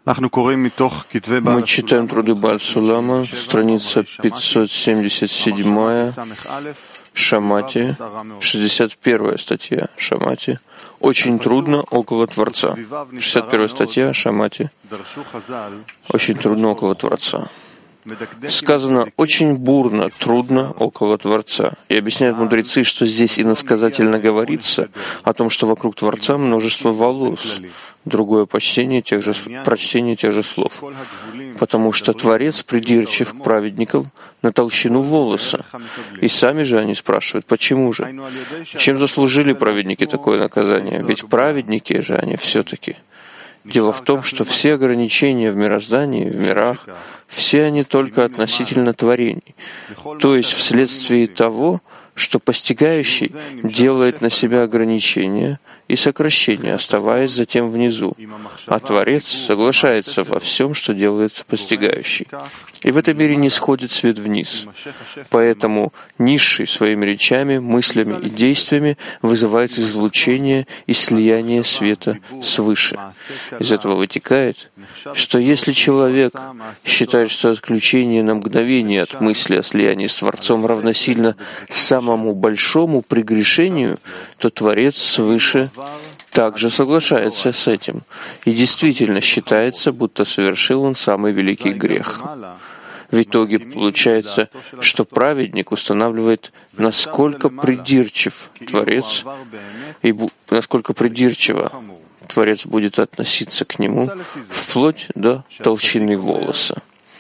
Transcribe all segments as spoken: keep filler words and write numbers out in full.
Мы читаем труды Бааль Сулама, страница пятьсот семьдесят семь, Шамати, шестьдесят первая статья Шамати. Очень трудно около Творца. шестьдесят первая статья Шамати. Очень трудно около Творца. Сказано очень бурно, трудно около Творца. И объясняют мудрецы, что здесь иносказательно говорится о том, что вокруг Творца множество волос. Другое почтение тех же, прочтение тех же слов. Потому что Творец придирчив к праведникам на толщину волоса. И сами же они спрашивают, почему же? Чем заслужили праведники такое наказание? Ведь праведники же они все-таки. Дело в том, что все ограничения в мироздании, в мирах, все они только относительно творений, то есть вследствие того, что постигающий делает на себя ограничения и сокращения, оставаясь затем внизу, а Творец соглашается во всем, что делает постигающий. И в этом мире не сходит свет вниз. Поэтому низший своими речами, мыслями и действиями вызывает излучение и слияние света свыше. Из этого вытекает, что если человек считает, что отключение на мгновение от мысли о слиянии с Творцом равносильно самому большому прегрешению, то Творец свыше также соглашается с этим и действительно считается, будто совершил он самый великий грех. В итоге получается, что праведник устанавливает, насколько придирчив Творец и насколько придирчиво Творец будет относиться к нему вплоть до толщины волоса.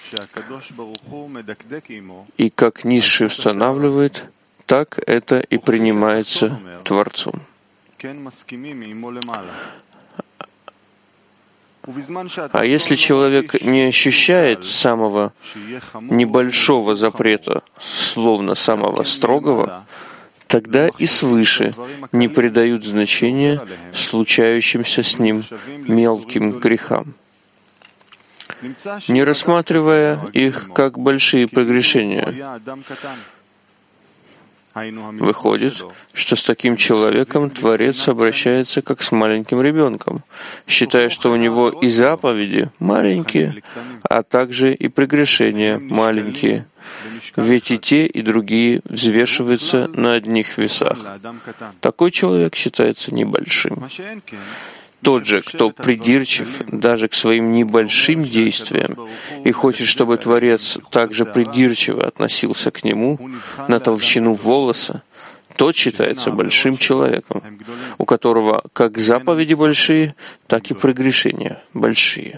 И как низший устанавливает, так это и принимается Творцом. А если человек не ощущает самого небольшого запрета, словно самого строгого, тогда и свыше не придают значения случающимся с ним мелким грехам, не рассматривая их как большие прегрешения. Выходит, что с таким человеком Творец обращается как с маленьким ребенком, считая, что у него и заповеди маленькие, а также и прегрешения маленькие. Ведь и те, и другие взвешиваются на одних весах. Такой человек считается небольшим. Тот же, кто придирчив даже к своим небольшим действиям и хочет, чтобы Творец также придирчиво относился к нему на толщину волоса, тот считается большим человеком, у которого как заповеди большие, так и прегрешения большие.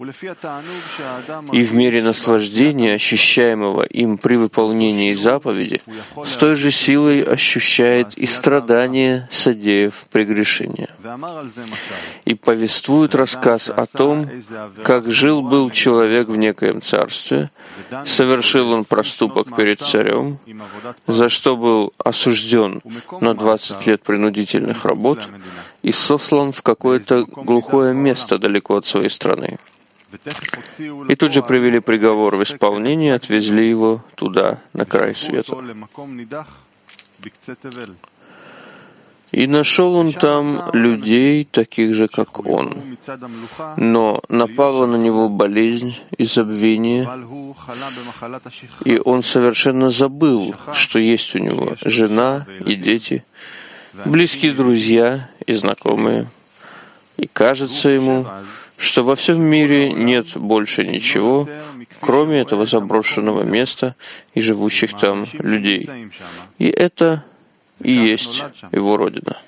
И в мере наслаждения, ощущаемого им при выполнении заповеди, с той же силой ощущает и страдания, содеяв прегрешения. И повествует рассказ о том, как жил-был человек в некоем царстве, совершил он проступок перед царем, за что был осужден на двадцать лет принудительных работ и сослан в какое-то глухое место далеко от своей страны. И тут же привели приговор в исполнение, отвезли его туда, на край света. И нашел он там людей, таких же, как он. Но напала на него болезнь и забвение, и он совершенно забыл, что есть у него жена и дети, близкие друзья и знакомые. И кажется ему, что во всем мире нет больше ничего, кроме этого заброшенного места и живущих там людей. И это и есть его родина.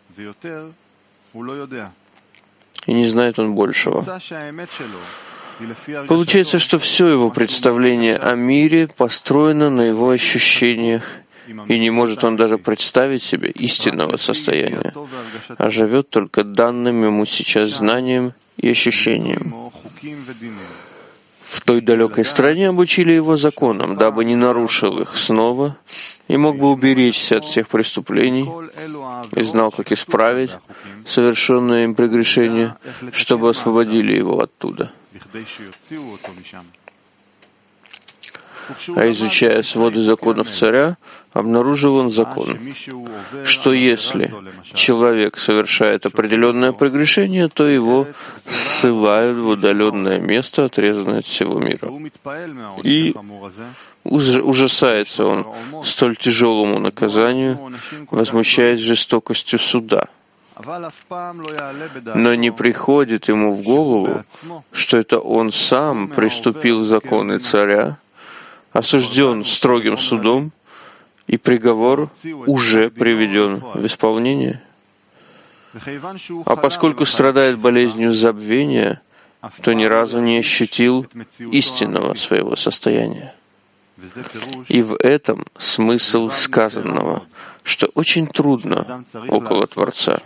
И не знает он большего. Получается, что все его представление о мире построено на его ощущениях, и не может он даже представить себе истинного состояния, а живет только данным ему сейчас знанием и ощущением. В той далекой стране обучили его законам, дабы не нарушил их снова и мог бы уберечься от всех преступлений и знал, как исправить совершенное им прегрешение, чтобы освободили его оттуда. А изучая своды законов царя, обнаружил он закон, что если человек совершает определенное прегрешение, то его ссылают в удаленное место, отрезанное от всего мира. И ужасается он столь тяжелому наказанию, возмущаясь жестокостью суда. Но не приходит ему в голову, что это он сам приступил законы царя, осужден строгим судом, и приговор уже приведен в исполнение. А поскольку страдает болезнью забвения, то ни разу не ощутил истинного своего состояния. И в этом смысл сказанного, что очень трудно около Творца.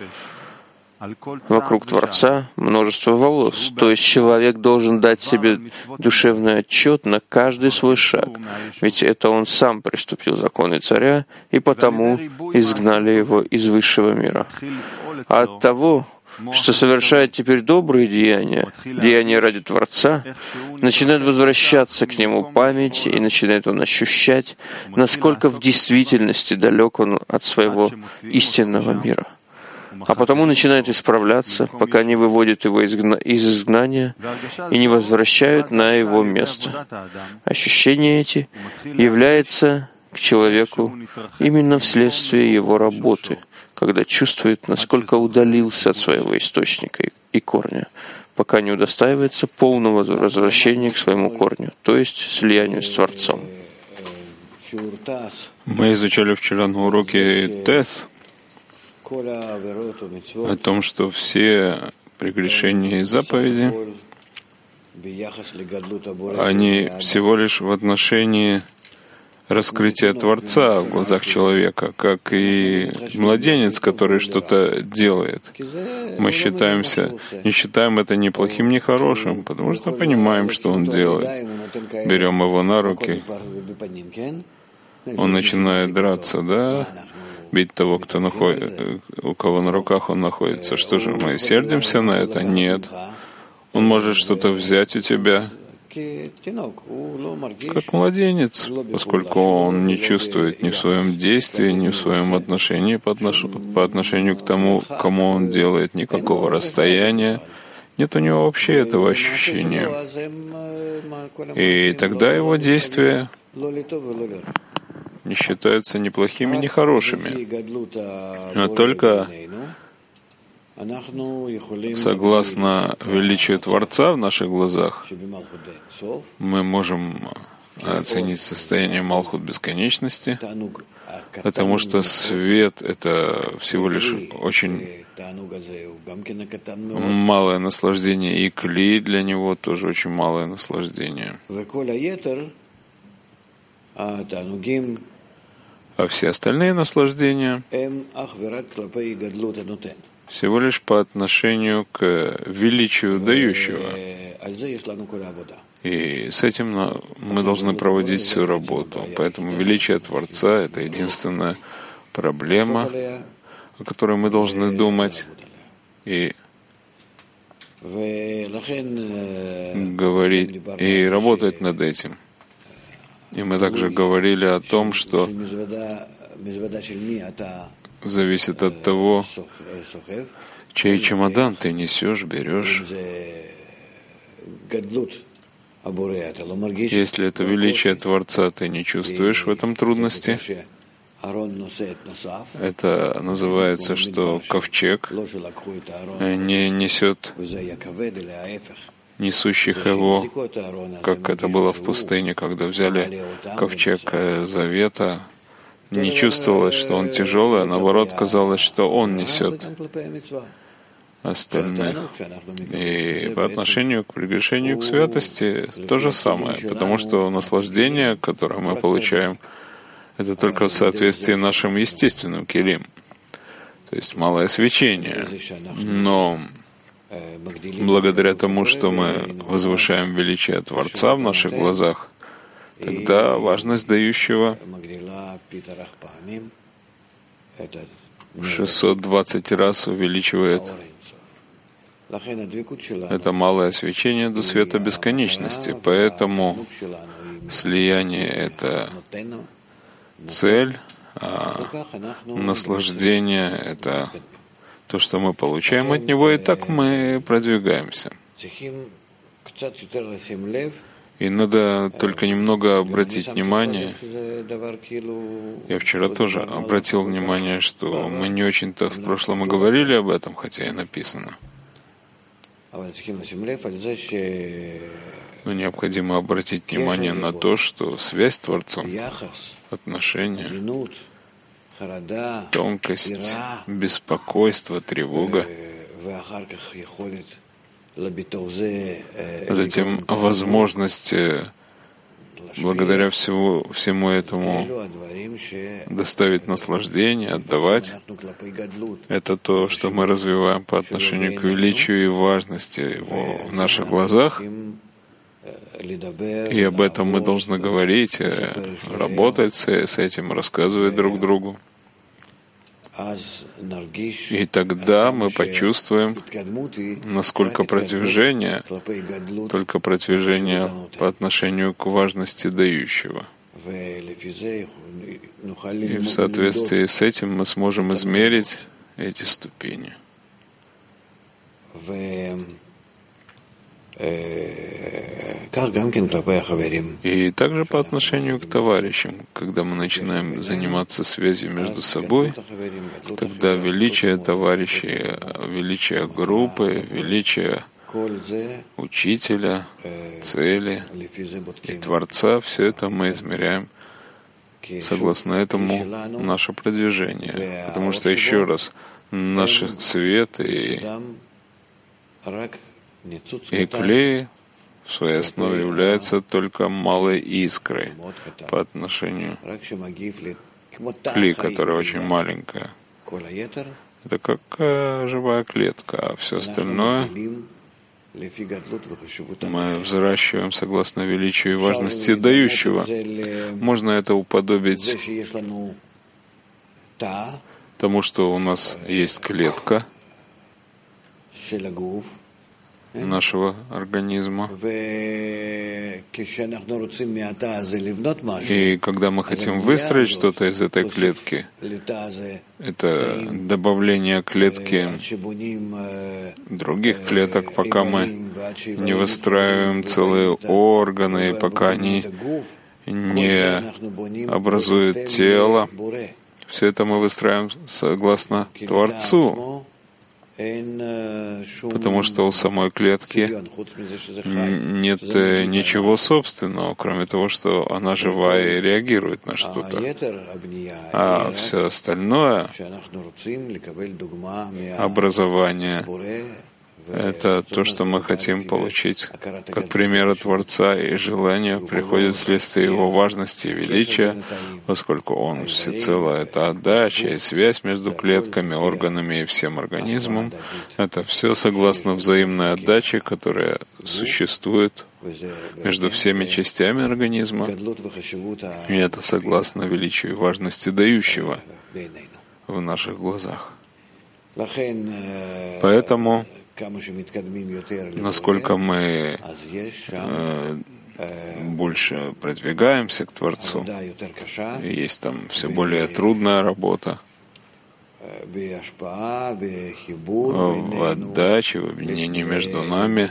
Вокруг Творца множество волос, то есть человек должен дать себе душевный отчет на каждый свой шаг, ведь это он сам приступил законы царя, и потому изгнали его из высшего мира. А от того, что совершает теперь добрые деяния, деяния ради Творца, начинает возвращаться к нему память, и начинает он ощущать, насколько в действительности далек он от своего истинного мира. А потому начинает исправляться, пока не выводят его из изгнания и не возвращают на его место. Ощущения эти являются к человеку именно вследствие его работы, когда чувствует, насколько удалился от своего источника и корня, пока не удостаивается полного возвращения к своему корню, то есть слиянию с Творцом. Мы изучали вчера на уроке ТЭС о том, что все прегрешения и заповеди, они всего лишь в отношении раскрытия Творца в глазах человека, как и младенец, который что-то делает. Мы считаемся, не считаем это ни плохим, ни хорошим, потому что понимаем, что он делает. Берем его на руки, он начинает драться, да, бить того, кто находит, у кого на руках он находится. Что же, мы сердимся на это? Нет. Он может что-то взять у тебя, как младенец, поскольку он не чувствует ни в своем действии, ни в своем отношении по, отнош... по отношению к тому, кому он делает, никакого расстояния. Нет у него вообще этого ощущения. И тогда его действия не считаются ни плохими, ни хорошими. Но только согласно величию Творца в наших глазах мы можем оценить состояние Малхут бесконечности, потому что свет — это всего лишь очень малое наслаждение, и кли для него тоже очень малое наслаждение. А все остальные наслаждения всего лишь по отношению к величию дающего. И с этим мы должны проводить всю работу. Поэтому величие Творца — это единственная проблема, о которой мы должны думать и говорить, и работать над этим. И мы также говорили о том, что зависит от того, чей чемодан ты несешь, берешь. Если это величие Творца, ты не чувствуешь в этом трудности. Это называется, что ковчег не несет несущих его, как это было в пустыне, когда взяли ковчег Завета. Не чувствовалось, что он тяжелый, а наоборот казалось, что он несет остальных. И по отношению к прегрешению к святости то же самое, потому что наслаждение, которое мы получаем, это только в соответствии с нашим естественным келим, то есть малое свечение. Но благодаря тому, что мы возвышаем величие Творца в наших глазах, тогда важность дающего шестьсот двадцать раз увеличивает это малое свечение до света бесконечности. Поэтому Слияние — это цель, а наслаждение — это то, что мы получаем от него, и так мы продвигаемся. И надо только немного обратить внимание. Я вчера тоже обратил внимание, что мы не очень-то в прошлом и говорили об этом, хотя и написано. Но необходимо обратить внимание на то, что связь с Творцом, отношения, тонкость, беспокойство, тревога, затем возможность благодаря всему, всему этому доставить наслаждение, отдавать. Это то, что мы развиваем по отношению к величию и важности его в наших глазах. И об этом мы должны говорить, работать с этим, рассказывать друг другу. И тогда мы почувствуем, насколько продвижение, только продвижение по отношению к важности дающего. И в соответствии с этим мы сможем измерить эти ступени. И также по отношению к товарищам, когда мы начинаем заниматься связью между собой, тогда величие товарищей, величие группы, величие учителя, цели и Творца, все это мы измеряем. Согласно этому наше продвижение. Потому что, еще раз, наш свет и И клей в своей основе является только малой искрой по отношению к клей, которая очень маленькая. Это как живая клетка, а все остальное мы взращиваем согласно величию и важности дающего. Можно это уподобить тому, что у нас есть клетка нашего организма. И когда мы хотим выстроить что-то из этой клетки, это добавление клетки других клеток, пока мы не выстраиваем целые органы, пока они не образуют тело. Все это мы выстраиваем согласно Творцу, потому что у самой клетки нет ничего собственного, кроме того, что она живая и реагирует на что-то. А все остальное образование — это то, что мы хотим получить как пример от Творца, и желание приходит вследствие его важности и величия, поскольку он всецело — это отдача и связь между клетками, органами и всем организмом. Это все согласно взаимной отдаче, которая существует между всеми частями организма, и это согласно величию и важности дающего в наших глазах. Поэтому насколько мы э, больше продвигаемся к Творцу, и есть там все более трудная работа в отдаче, в объединении между нами,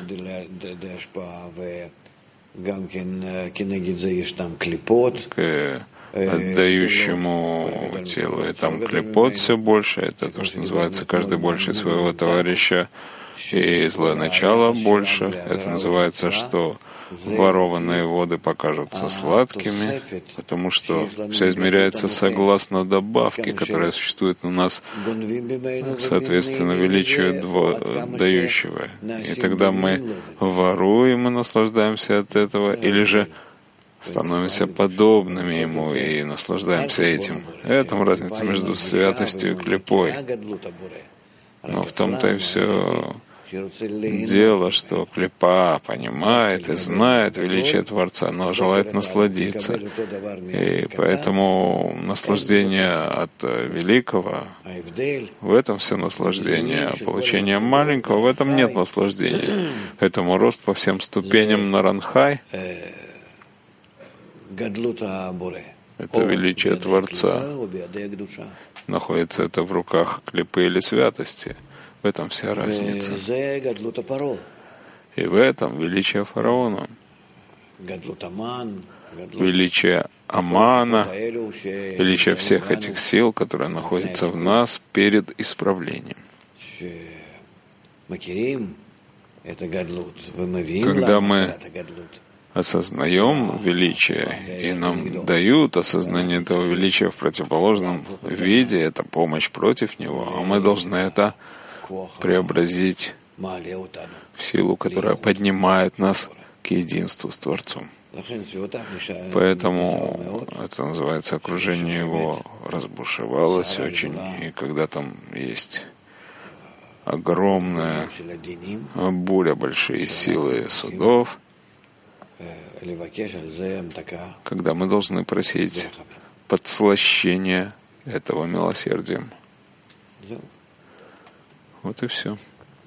к отдающему телу. И там клепот все больше, это то, что называется каждый больше своего товарища, и злое начало больше. Это называется, что ворованные воды покажутся сладкими, потому что все измеряется согласно добавке, которая существует у нас, соответственно, величию дающего. И тогда мы воруем и наслаждаемся от этого, или же становимся подобными ему и наслаждаемся этим. В этом разница между святостью и клепой. Но в том-то и все дело, что клепа понимает и знает величие Творца, но желает насладиться. И поэтому наслаждение от великого, в этом все наслаждение, а получение маленького, в этом нет наслаждения. Поэтому рост по всем ступеням на Ранхай Это величие Творца. Находится это в руках клипы или святости. В этом вся разница. И в этом величие фараона. Величие Амана, величие всех этих сил, которые находятся в нас перед исправлением. Когда мы осознаем величие, и нам дают осознание этого величия в противоположном виде, это помощь против него, а мы должны это преобразить в силу, которая поднимает нас к единству с Творцом. Поэтому это называется окружение его разбушевалось очень, и когда там есть огромная буря, большие силы судов, когда мы должны просить подслащения этого милосердием. Вот и все.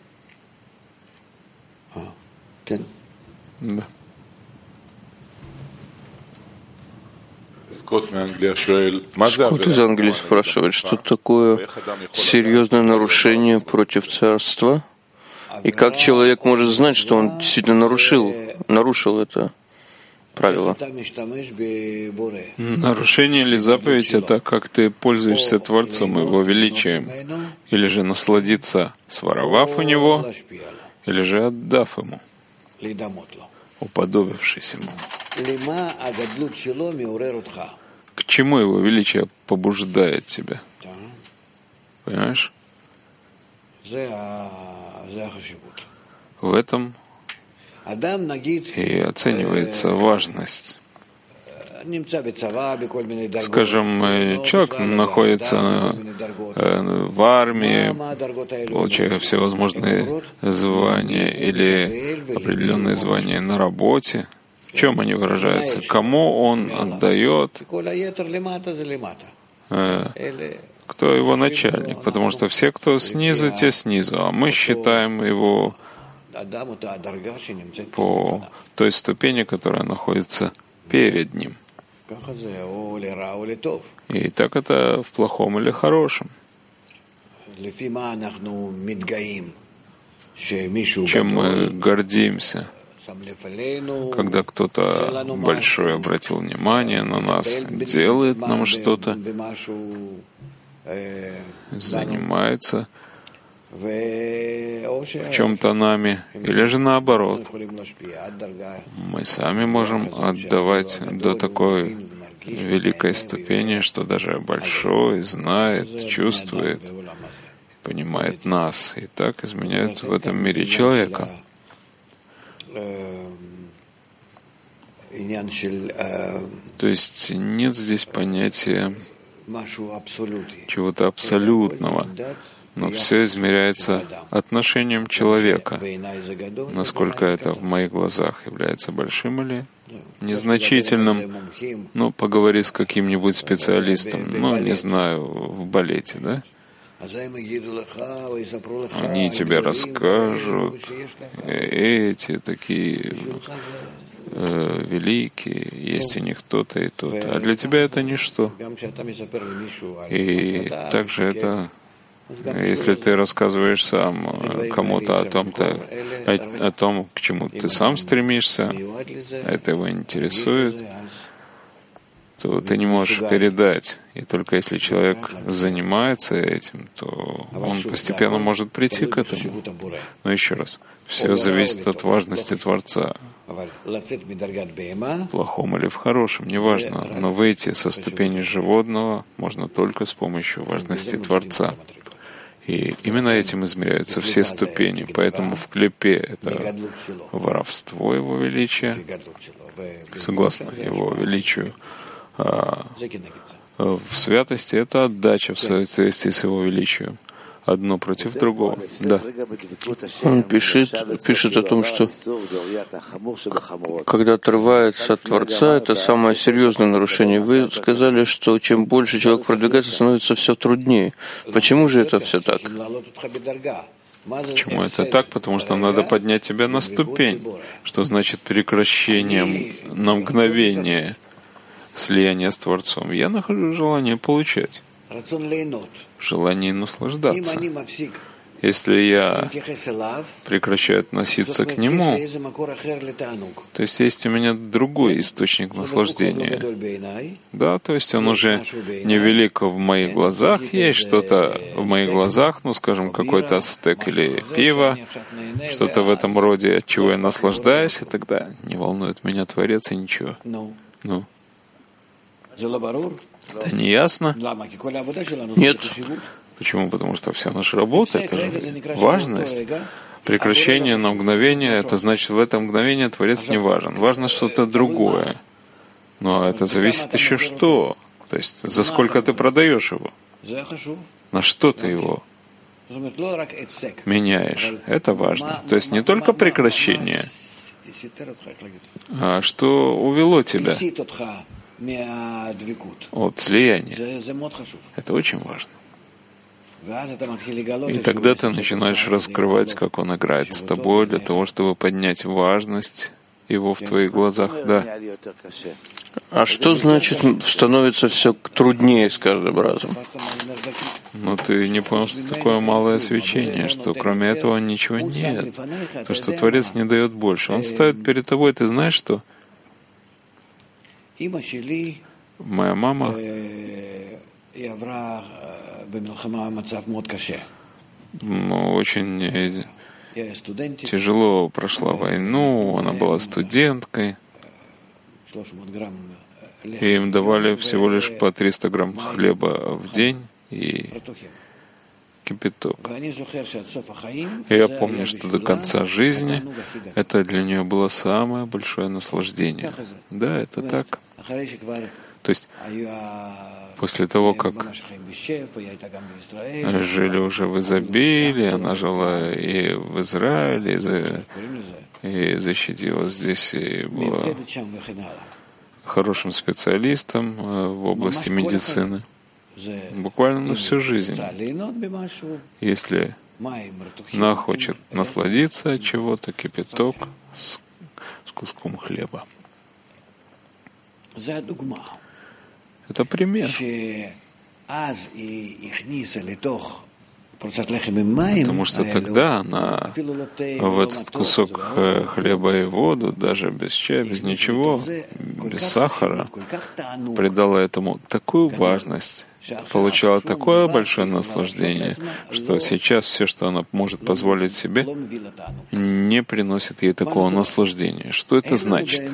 Да. Скотт из Англии спрашивает, что такое серьезное нарушение против царства, и как человек может знать, что он действительно нарушил, нарушил это правило. Нарушение или заповедь — это как ты пользуешься Творцом, Его величием, или же насладиться, своровав у Него, или же отдав Ему, уподобившись Ему. К чему Его величие побуждает тебя? Понимаешь? В этом и оценивается важность. Скажем, человек находится в армии, получая всевозможные звания или определенные звания на работе. В чем они выражаются? Кому он отдает? Кто его начальник? Потому что все, кто снизу, те снизу. А мы считаем его по той ступени, которая находится перед ним. И так это в плохом или хорошем. Чем мы гордимся, когда кто-то большой обратил внимание на нас, делает нам что-то, занимается в чем-то нами, или же наоборот. Мы сами можем отдавать до такой великой ступени, что даже большой знает, чувствует, понимает нас, и так изменяет в этом мире человека. То есть нет здесь понятия чего-то абсолютного, но все измеряется отношением человека, насколько это в моих глазах является большим или незначительным. Ну, поговори с каким-нибудь специалистом, ну, не знаю, в балете, да? Они тебе расскажут, эти такие э, великие, есть у них то-то и то-то. А для тебя это ничто. И также это, если ты рассказываешь сам кому-то о том-то, о, о том, к чему ты сам стремишься, это его интересует, то ты не можешь передать. И только если человек занимается этим, то он постепенно может прийти к этому. Но еще раз, все зависит от важности Творца. В плохом или в хорошем, неважно. Но выйти со ступени животного можно только с помощью важности Творца. И именно этим измеряются все ступени. Поэтому в клипе это воровство Его величия, согласно Его величию. А в святости это отдача в соответствии с Его величием. Одно против другого. Да. Он пишет, пишет о том, что когда отрывается от Творца, это самое серьезное нарушение. Вы сказали, что чем больше человек продвигается, становится все труднее. Почему же это все так? Почему это так? Потому что надо поднять тебя на ступень. Что значит прекращение на мгновение? слияния с Творцом, я нахожу желание получать, желание наслаждаться. Если я прекращаю относиться к Нему, то есть есть у меня другой источник наслаждения. Да, то есть он уже невелик в моих глазах, есть что-то в моих глазах, ну, скажем, какой-то стейк или пиво, что-то в этом роде, от чего я наслаждаюсь, и тогда не волнует меня Творец и ничего. Ну, это не ясно? Нет. Почему? Потому что вся наша работа — это же важность. Прекращение на мгновение — это значит, в это мгновение Творец не важен. Важно что-то другое. Но это зависит еще что? То есть, за сколько ты продаешь его? На что ты его меняешь? Это важно. То есть не только прекращение, а что увело тебя от слияния. Это очень важно. И тогда ты начинаешь раскрывать, как он играет с тобой, для того, чтобы поднять важность его в твоих глазах. Да. А что значит становится все труднее с каждым разом? Ну, ты не понял, что такое малое свечение, что кроме этого ничего нет. То, что Творец не дает больше. Он ставит перед тобой, ты знаешь, что моя мама ну, очень тяжело прошла войну, она была студенткой, и им давали всего лишь по триста грамм хлеба в день и кипяток. И я помню, что до конца жизни это для нее было самое большое наслаждение. Да, это так. То есть после того, как жили уже в изобилии, она жила и в Израиле, и, за, и защитила здесь, и была хорошим специалистом в области медицины. Буквально на всю жизнь. Если она хочет насладиться от чего-то, кипяток с, с куском хлеба. Это пример. Потому что тогда она в этот кусок хлеба и воду, даже без чая, без ничего, без сахара, придала этому такую важность, получала такое большое наслаждение, что сейчас все, что она может позволить себе, не приносит ей такого наслаждения. Что это значит?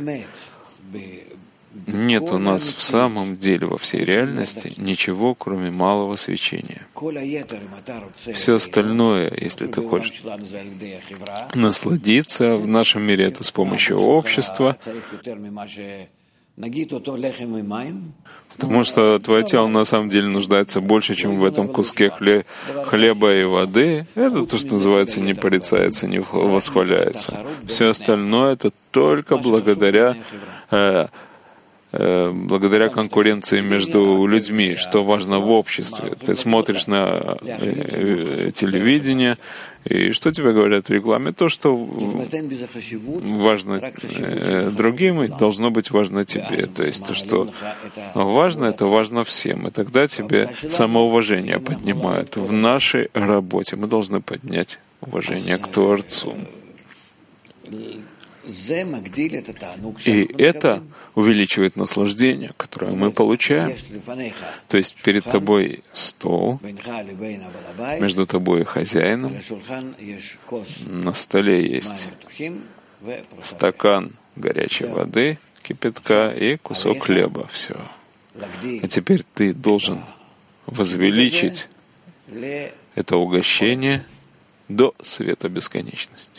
Нет у нас в самом деле во всей реальности ничего, кроме малого свечения. Все остальное, если ты хочешь насладиться в нашем мире, это с помощью общества, потому что твое тело на самом деле нуждается больше, чем в этом куске хле- хлеба и воды. Это то, что называется, не порицается, не восхваляется. Все остальное — это только благодаря э, благодаря конкуренции между людьми, что важно в обществе. Ты смотришь на телевидение, и что тебе говорят в рекламе? То, что важно другим, и должно быть важно тебе. То есть то, что важно, это важно всем. И тогда тебе самоуважение поднимают. В нашей работе мы должны поднять уважение к Творцу. И это увеличивает наслаждение, которое мы получаем. То есть перед тобой стол, между тобой и хозяином, на столе есть стакан горячей воды, кипятка и кусок хлеба. Все. А теперь ты должен возвеличить это угощение до света бесконечности.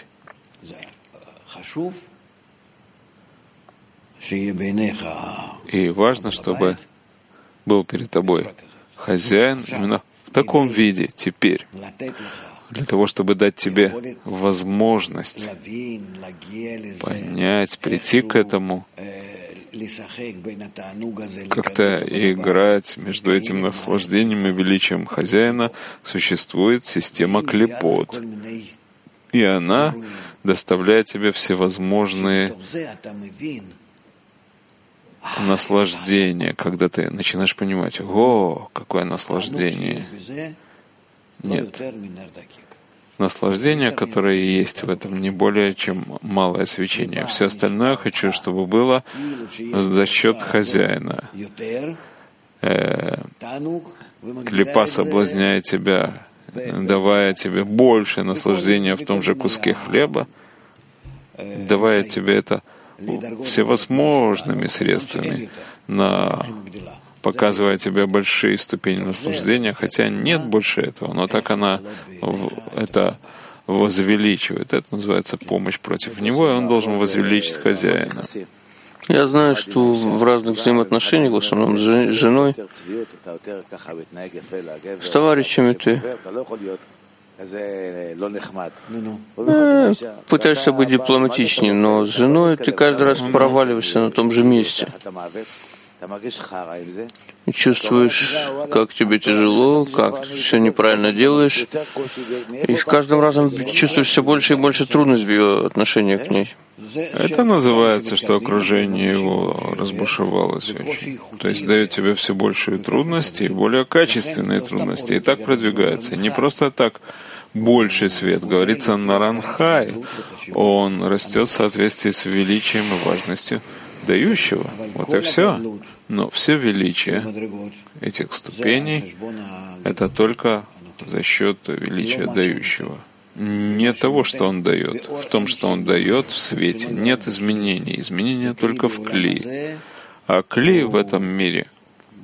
И важно, чтобы был перед тобой хозяин именно в таком виде теперь, для того, чтобы дать тебе возможность понять, прийти к этому, как-то играть между этим наслаждением и величием хозяина. Существует система клипот, и она доставляет тебе всевозможные наслаждение, когда ты начинаешь понимать, о, какое наслаждение. Нет. Наслаждение, которое есть в этом, не более чем малое свечение. Все остальное хочу, чтобы было за счет хозяина. Э, клипа соблазняет тебя, давая тебе больше наслаждения в том же куске хлеба, давая тебе это всевозможными средствами, на, показывая тебе большие ступени наслаждения, хотя нет больше этого, но так она это возвеличивает. Это называется помощь против него, и он должен возвеличить хозяина. Я знаю, что в разных взаимоотношениях, в основном с женой, с товарищами ты э, пытаешься быть дипломатичнее, но с женой ты каждый раз проваливаешься на том же месте. И чувствуешь, как тебе тяжело, как ты все неправильно делаешь. И с каждым разом чувствуешь все больше и больше трудностей в ее отношениях к ней. Это называется, что окружение его разбушевалось очень. То есть дает тебе все большие трудности и более качественные трудности. И так продвигается. Не просто так больший свет. Говорится Наранхай. Он растет в соответствии с величием и важностью дающего. Вот и все. Но все величие этих ступеней — это только за счет величия дающего. Не того, что он дает. В том, что он дает в свете, нет изменений. Изменения только в кли. А кли в этом мире —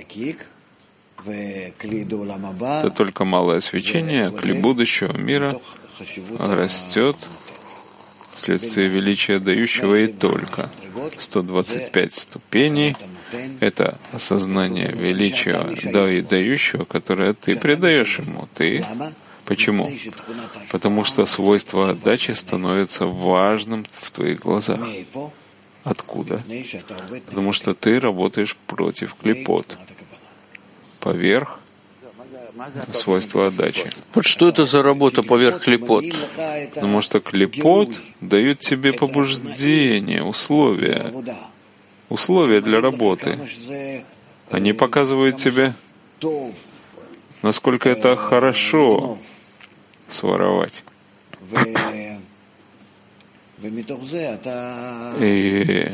это только малое свечение, а кли будущего мира растет вследствие величия дающего и только. сто двадцать пять ступеней — это осознание величия дающего, которое ты придаешь ему. Ты. Почему? Потому что свойство отдачи становится важным в твоих глазах. Откуда? Потому что ты работаешь против клипот. Поверх свойства отдачи. Вот что это за работа поверх клипот? Потому что клипот дают тебе побуждение, условия. Условия для работы. Они показывают тебе, насколько это хорошо своровать. И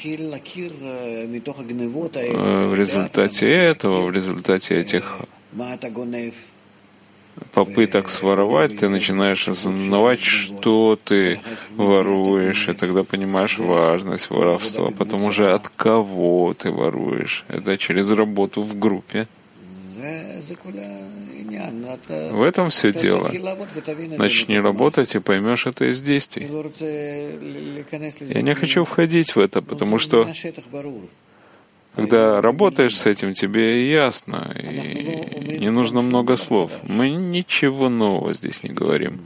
в результате этого, в результате этих попыток своровать, ты начинаешь осознавать, что ты воруешь, и тогда понимаешь важность воровства. Потом уже от кого ты воруешь. Это через работу в группе. В этом все дело. Начни работать и поймешь это из действий. Я не хочу входить в это, потому что когда работаешь с этим, тебе ясно, и не нужно много слов. Мы ничего нового здесь не говорим.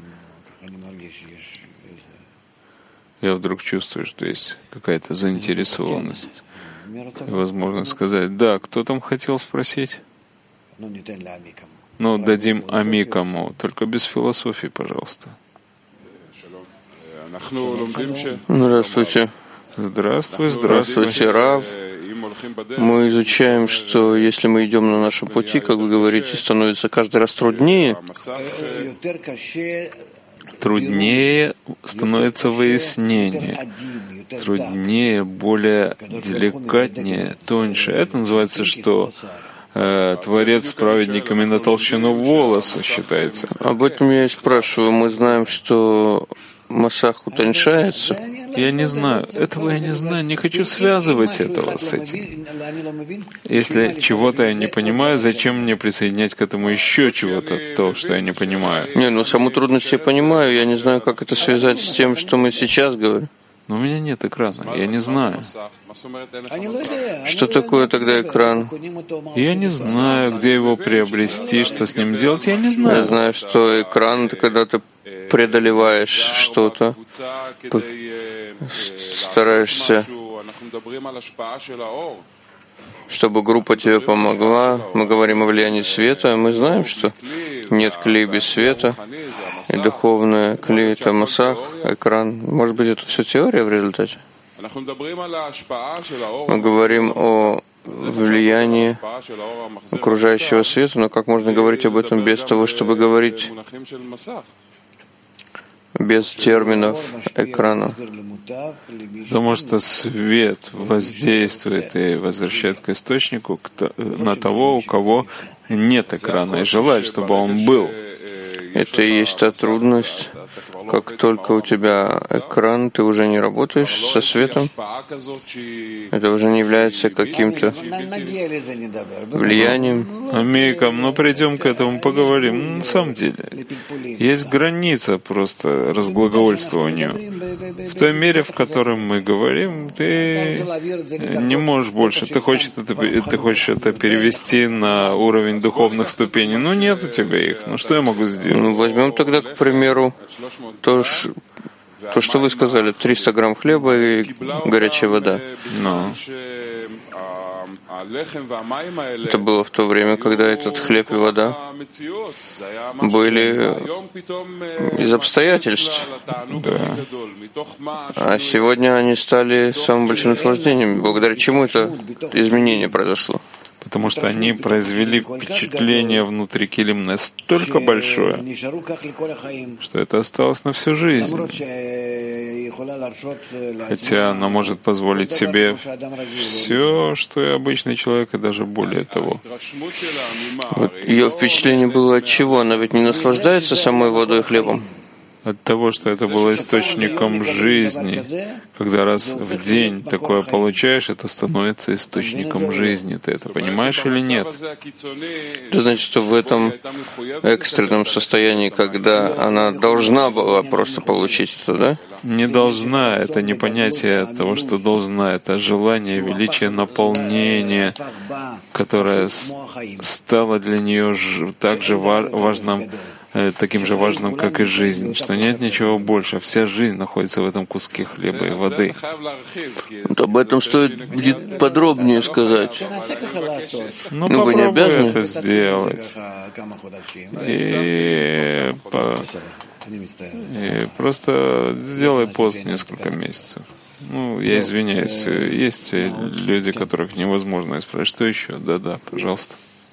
Я вдруг чувствую, что есть какая-то заинтересованность. И возможность сказать, да, кто там хотел спросить? Ну, дадим Амикому, только без философии, пожалуйста. Здравствуйте. Здравствуй, здравствуй. Здравствуйте, Рав. Мы изучаем, что если мы идем на нашем пути, как вы говорите, становится каждый раз труднее. Труднее становится выяснение. Труднее, более деликатнее, тоньше. Это называется, что э, Творец с праведниками на толщину волоса считается. Об этом я и спрашиваю. Мы знаем, что Масах утоньшается. Я не знаю. Этого я не знаю. Не хочу связывать этого с этим. Если чего-то я не понимаю, зачем мне присоединять к этому еще чего-то, то, что я не понимаю? Не, ну саму трудность я понимаю. Я не знаю, как это связать с тем, что мы сейчас говорим. Но у меня нет экрана. Я не знаю. Что такое тогда экран? Я не знаю, где его приобрести, что с ним делать. Я не знаю. Я знаю, что экран — это когда ты преодолеваешь что-то, стараешься, чтобы группа тебе помогла. Мы говорим о влиянии света, мы знаем, что нет кли без света, и духовное кли — это масах, экран. Может быть, это все теория в результате? Мы говорим о влиянии окружающего света, но как можно говорить об этом без того, чтобы говорить без терминов экрана? Потому что свет воздействует и возвращает к источнику на того, у кого нет экрана, и желает, чтобы он был. Это и есть та трудность. Как только у тебя экран, ты уже не работаешь со светом. Это уже не является каким-то влиянием. Амейкам, ну придем к этому, поговорим. Ну, на самом деле, есть граница просто разглагольствованию. В той мере, в которой мы говорим, ты не можешь больше. Ты хочешь это, ты хочешь это перевести на уровень духовных ступеней. Ну, нет у тебя их. Ну, что я могу сделать? Ну, возьмем тогда, к примеру, то, ш... то, что вы сказали, триста грамм хлеба и горячая вода. Но. Это было в то время, когда этот хлеб и вода были из обстоятельств. Да. А сегодня они стали самым большим наслаждением. Благодаря чему это изменение произошло? Потому что они произвели впечатление внутри килим настолько большое, что это осталось на всю жизнь. Хотя она может позволить себе все, что и обычный человек, и даже более того. Вот ее впечатление было от чего? Она ведь не наслаждается самой водой и хлебом? От того, что это было источником жизни. Когда раз в день такое получаешь, это становится источником жизни. Ты это понимаешь или нет? Это значит, что в этом экстренном состоянии, когда она должна была просто получить это, да? Не должна, это не понятие того, что должна, это желание, величие, наполнение, которое стало для нее так же важным, таким же важным, как и жизнь, что нет ничего больше. Вся жизнь находится в этом куске хлеба и воды. Вот об этом стоит будет подробнее сказать. Ну, ну вы не обязаны это сделать. И, по... и просто сделай пост несколько месяцев. Ну, я извиняюсь, есть люди, которых невозможно исправить. Что еще? Да-да, пожалуйста.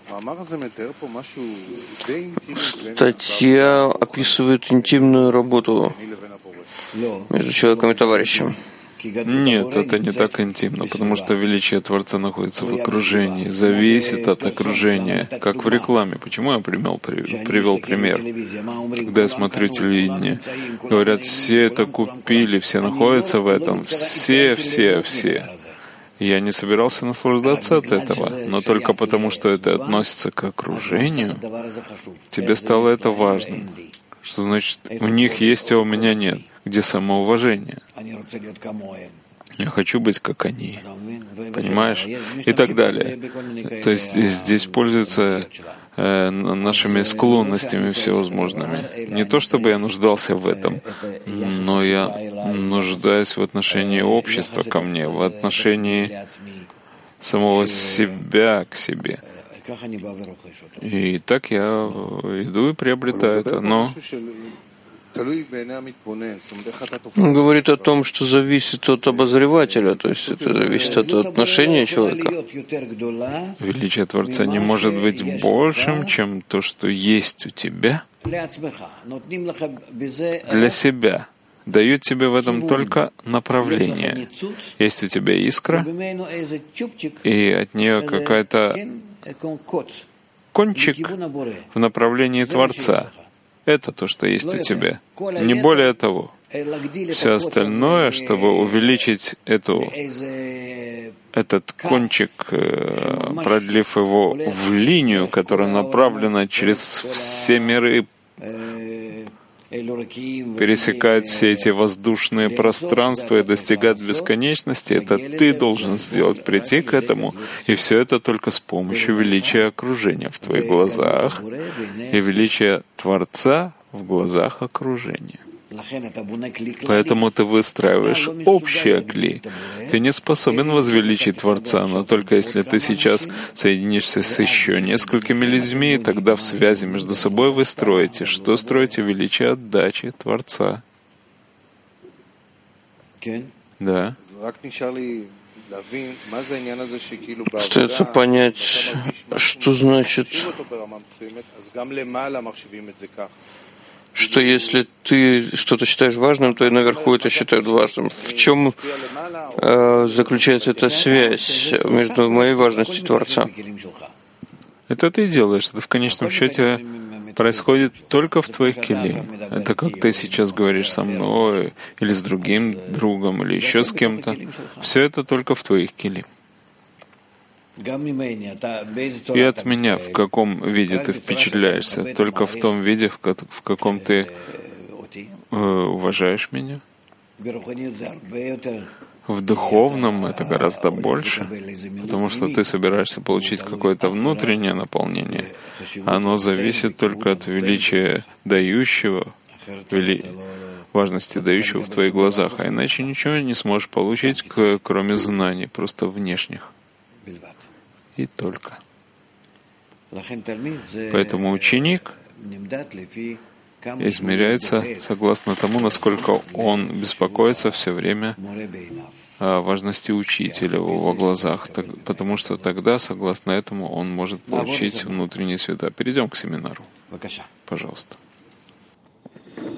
Статья описывает интимную работу между человеком и товарищем. Нет, это не так интимно, потому что величие Творца находится в окружении, зависит от окружения, как в рекламе. Почему я привел, привел пример? Когда я смотрю телевидение, говорят, все это купили, все находятся в этом, все, все, все. Я не собирался наслаждаться от этого, но только потому, что это относится к окружению, тебе стало это важным. Что значит, у них есть, а у меня нет? Где самоуважение? Я хочу быть как они. Понимаешь? И так далее. То есть здесь пользуются э, нашими склонностями всевозможными. Не то чтобы я нуждался в этом, но я нуждаюсь в отношении общества ко мне, в отношении самого себя к себе. И так я иду и приобретаю это. Но он говорит о том, что зависит от обозревателя, то есть это зависит от отношения человека. Величие Творца не может быть большим, чем то, что есть у тебя для себя. Дают тебе в этом только направление. Есть у тебя искра, и от нее какая-то кончик в направлении Творца. Это то, что есть у тебя. Не более того. Все остальное, чтобы увеличить эту, этот кончик, продлив его в линию, которая направлена через все миры, пересекает все эти воздушные пространства и достигает бесконечности, это ты должен сделать, прийти к этому, и все это только с помощью величия окружения в твоих глазах и величия Творца в глазах окружения. Поэтому ты выстраиваешь общее кли. Ты не способен возвеличить Творца, но только если ты сейчас соединишься с еще несколькими людьми, тогда в связи между собой вы строите. Что строите? Величие отдачи Творца. Да. Остается понять, что значит, что если ты что-то считаешь важным, то и наверху это считают важным. В чем э, заключается эта связь между моей важностью и Творца? Это ты делаешь. Это в конечном счете происходит только в твоих келим. Это как ты сейчас говоришь со мной, или с другим другом, или еще с кем-то. Все это только в твоих келим. И от меня, в каком виде ты впечатляешься? Только в том виде, в каком ты э, уважаешь меня? В духовном это гораздо больше, потому что ты собираешься получить какое-то внутреннее наполнение. Оно зависит только от величия дающего, вели... важности дающего в твоих глазах, а иначе ничего не сможешь получить, кроме знаний, просто внешних. И только. Поэтому ученик измеряется согласно тому, насколько он беспокоится все время о важности учителя в его глазах, так, потому что тогда, согласно этому, он может получить внутренние света. Перейдем к семинару. Пожалуйста.